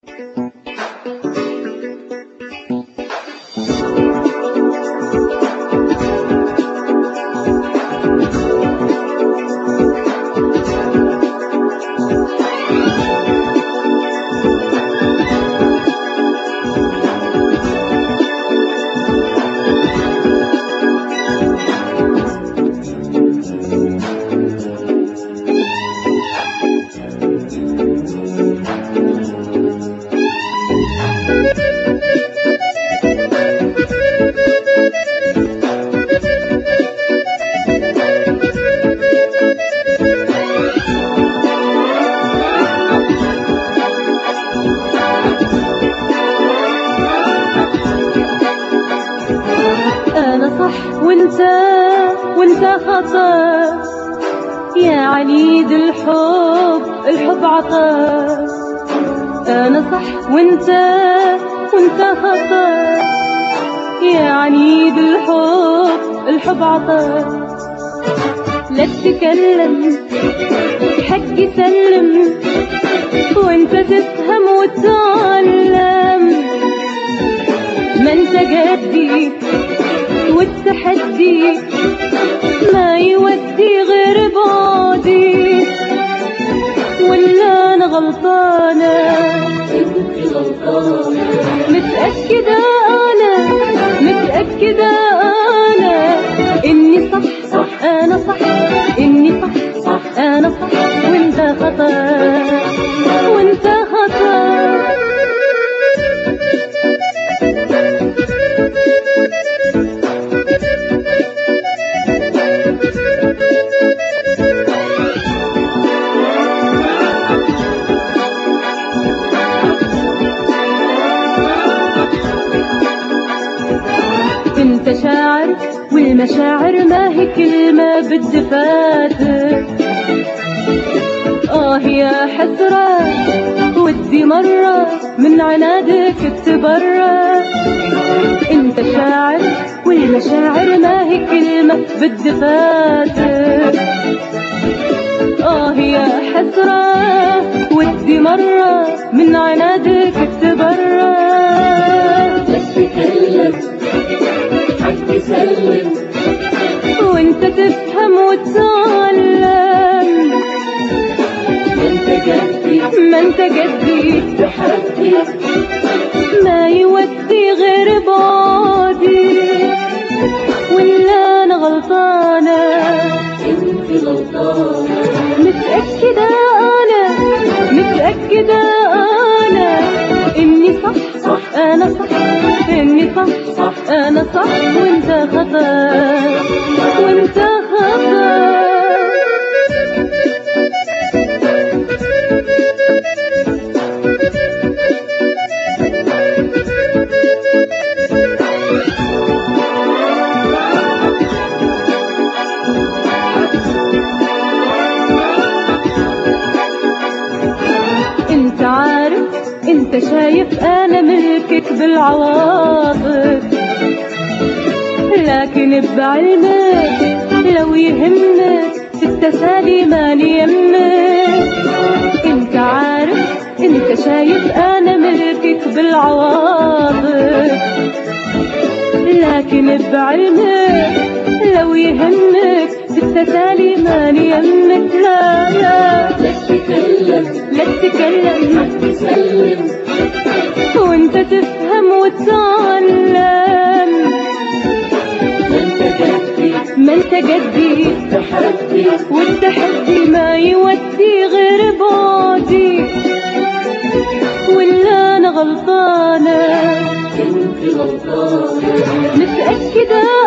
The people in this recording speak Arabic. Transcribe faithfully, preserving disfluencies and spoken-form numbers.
أنا صح وانت وانت خطأ، يا عنيد الحب الحب عطا. أنا صح وانت وانت خطأ، يا عنيد الحب الحب عطا. لا تتكلم حقي سلم، وانت تفهم وتتعلم. ما انت جدي والتحدي ما يودي غير بعدي، ولا انا غلطانة؟ انت غلطانة. متأكدة انا متأكدة انا اني صح صح انا صح اني صح صح انا صح، وانت خطأ وانت خطأ. انت شاعر والمشاعر ما هي كلمة بالدفاتر. اه يا حسرة ودي مرة من عنادك تبرى. انت شاعر والمشاعر ما هي كلمة بالدفاتر. اه يا حسرة ودي مرة من عنادك تبرى. تتكلم حقي سلم، وانت تفهم وتتعلم. ما انت جدي ما انت جدي تحدي ما يودي غير بعدي، ولا انا غلطانة؟ انت غلطانة. متأكدة انا متأكدة انا اني صح صح انا صح اني صح صح انا صح، وانت خطأ وانت خطأ. انت عارف انت شايف انا ملكك بالعواطف، لكن بعلمك لو يهمك في التسالي مالي يمك. انت عارف انت شايف انا ملكك بالعواطف، لكن بعلمك لو يهمك في التسالي مالي يمك. لا لا لا تتكلم لا تتكلم حقي سلم، وانت تفهم وتتعلم. ما انت جدي ما انت جدي تحدي والتحدي ما يودي غير بعدي، ولا انا غلطانة؟ انت غلطانة. متأكدة